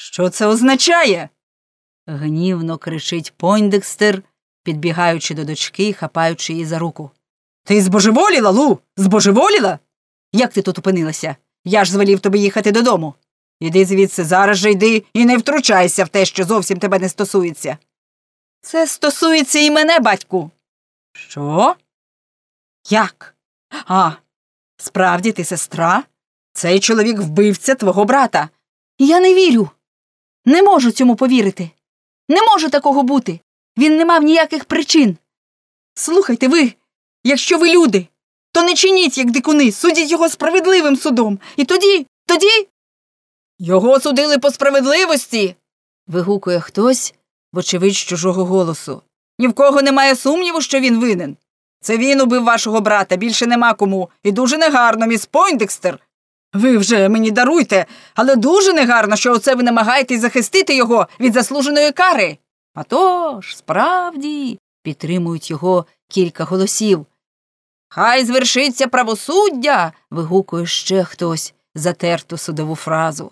Що це означає? Гнівно кричить Пойндекстер, підбігаючи до дочки і хапаючи її за руку. Ти збожеволіла, Лу? Збожеволіла? Як ти тут опинилася? Я ж звелів тобі їхати додому. Іди звідси, зараз же йди і не втручайся в те, що зовсім тебе не стосується. Це стосується і мене, батьку. Що? Як? Справді ти сестра? Цей чоловік вбивця твого брата. Я не вірю. Не можу цьому повірити. Не може такого бути. Він не мав ніяких причин. Слухайте ви, якщо ви люди, то не чиніть, як дикуни, судіть його справедливим судом. І тоді... Його судили по справедливості, вигукує хтось, вочевидь, з чужого голосу. Ні в кого немає сумніву, що він винен. Це він убив вашого брата, більше нема кому. І дуже негарно, міс Пойндекстер. Ви вже мені даруйте, але дуже негарно, що оце ви намагаєтесь захистити його від заслуженої кари. А то ж, справді, підтримують його кілька голосів. Хай звершиться правосуддя, вигукує ще хтось затерту судову фразу.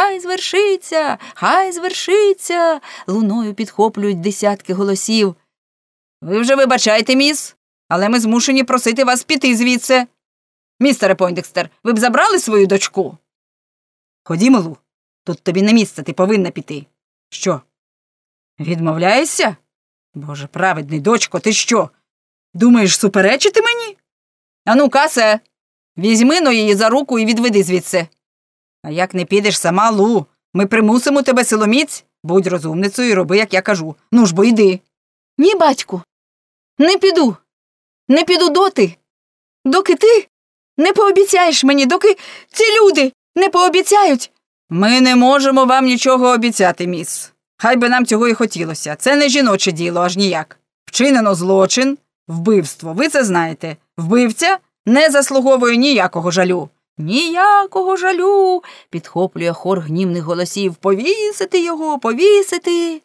Хай звершиться, луною підхоплюють десятки голосів. Ви вже вибачайте, міс, але ми змушені просити вас піти звідси. Містере Пойндекстер, ви б забрали свою дочку? Ходімо, Лу, тут тобі не місце, ти повинна піти. Що? Відмовляєшся? Боже праведний, дочко, ти що? Думаєш суперечити мені? Ану, Касе, візьми-но її за руку і відведи звідси. А як не підеш сама, Лу, ми примусимо тебе силоміць. Будь розумницею і роби, як я кажу. Ну ж бо йди. Ні, батьку, не піду. Не піду доки ти не пообіцяєш мені, доки ці люди не пообіцяють. Ми не можемо вам нічого обіцяти, міс. Хай би нам цього і хотілося. Це не жіноче діло, аж ніяк. Вчинено злочин, вбивство, ви це знаєте. Вбивця не заслуговує ніякого жалю. Ніякого жалю, підхоплює хор гнівних голосів. Повісити його, повісити.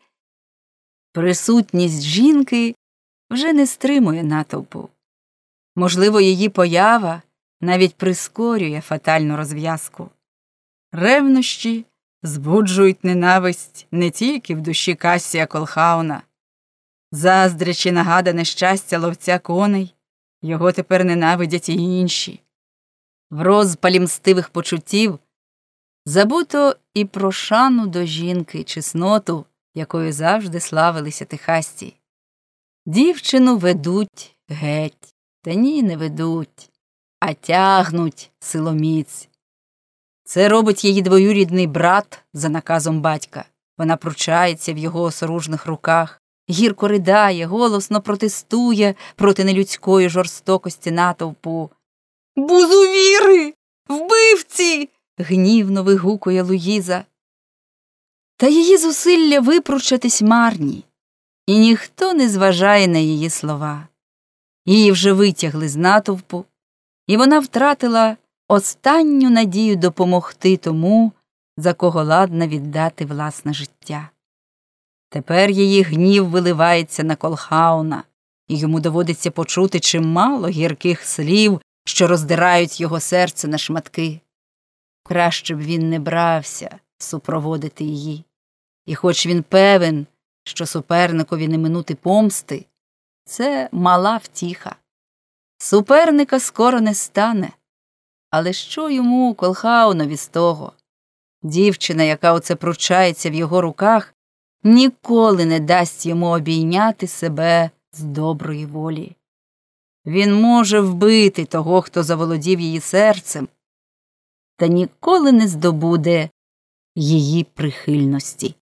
Присутність жінки вже не стримує натовпу. Можливо, її поява навіть прискорює фатальну розв'язку. Ревнощі збуджують ненависть не тільки в душі Кассія Колхауна. Заздрячи нагадане щастя ловця коней, його тепер ненавидять і інші. В розпалі мстивих почуттів забуто і про шану до жінки, чесноту, якою завжди славилися техасці. Дівчину ведуть геть, та ні, не ведуть, а тягнуть силоміць. Це робить її двоюрідний брат за наказом батька. Вона пручається в його осоружних руках, гірко ридає, голосно протестує проти нелюдської жорстокості натовпу. «Бузувіри! Вбивці!» – гнівно вигукує Луїза. Та її зусилля випручатись марні, і ніхто не зважає на її слова. Її вже витягли з натовпу, і вона втратила останню надію допомогти тому, за кого ладна віддати власне життя. Тепер її гнів виливається на Колхауна, і йому доводиться почути чимало гірких слів, що роздирають його серце на шматки. Краще б він не брався супроводити її. І хоч він певен, що суперникові не минути помсти, це мала втіха. Суперника скоро не стане. Але що йому, Колхаунові, з того? Дівчина, яка оце пручається в його руках, ніколи не дасть йому обійняти себе з доброї волі. Він може вбити того, хто заволодів її серцем, та ніколи не здобуде її прихильності.